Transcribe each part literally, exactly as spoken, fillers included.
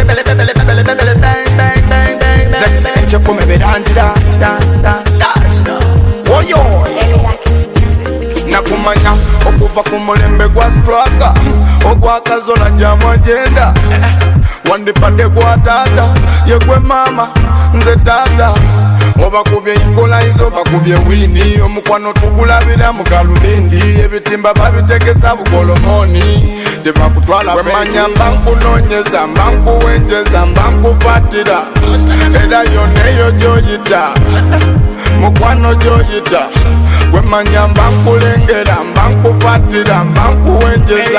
bele bele bele bele bang bang bang bang. Sexy enche come bedanti da da da da. Woyo. Nakumanya okuva ku mulembe gwa struggle ogwakazola jamu agenda wandipade gwa tata yegwe mama nze tata obakubye ikolaizo bakubye wini omukwano tugulabira mu galubindi ebitimba babitegeza bukolomoni tebakutwala wemanya mbankunonyeza mbankuwenjeza mbankupatira era yoneyo gyoyita mukwano gyoyita wemanya mbankulengera mbankupatira mbankuwenjeza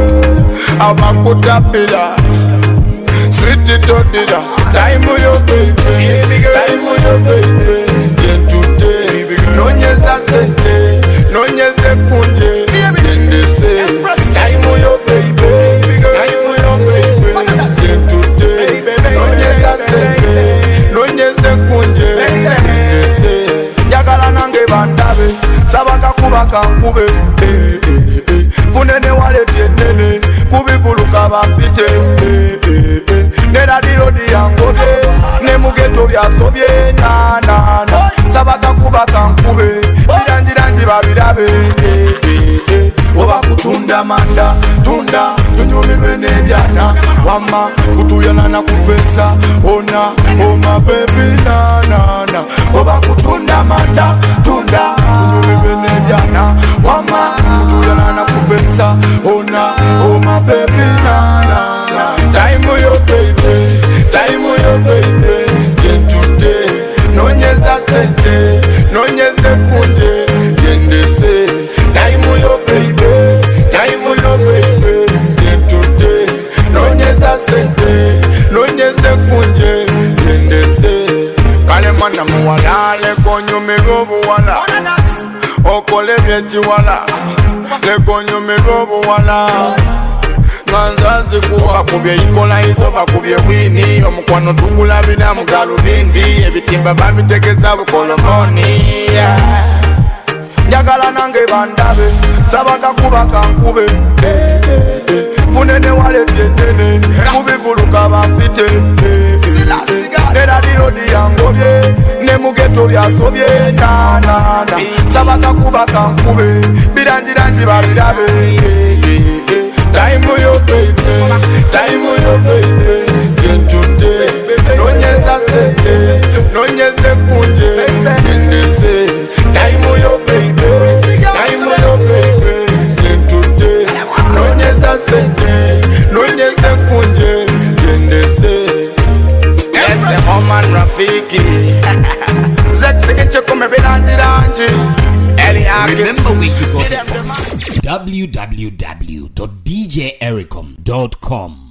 abakutapira sweet todira time yo baby time yo baby gentute nonyeza sente nonyeze kunje ndese time yo baby time yo baby gentute nonyeza sente nonyeze kunje ndese jagala nange bandabe sabaka kubaka kube eh eh eh funene walete nene kubivuluka bapite eh eh eh nera dirodi yangote ne mugeto byasobye na na na sabaka kubaka kube birangirangi babirabe eh eh eh oba kutunda manda tunda tunyumirwe nebyana wama kutuyana na kuvesa ona oma baby na na na oba kutunda manda tunda tunyumirwe nebyana wama kutuyana na kuvesa ona oma baby na na na time yo baby time yo baby gentute nonyeza sente nonyeze kunje yendese time yo baby time yo baby gentute nonyeza sente nonyeze kunje yendese kale mwana muwala le konyumiro buwala okole byechiwala le konyumiro buwala nganzazi kuwa kubye ikola izo bakubye wini omukwano tugulabira mu galubindi ebitimba bamitegeza bukolomoni njagala nange bandabe sabaka kubaka nkube funene walete nene kubivuluka bampite nera dirodi yangobye ne mugeto byasobye nanana sabaka kubaka nkube birangirangi babirabe time yo baby time yo baby gentute nonyeza sente nonyeze kunje ndese time yo baby time yo baby gentute nonyeza sente nonyeze kunje ndese ese Oman Rafiki Sexy enche come bedanti remember where you got it from w w w dot d j ericom dot com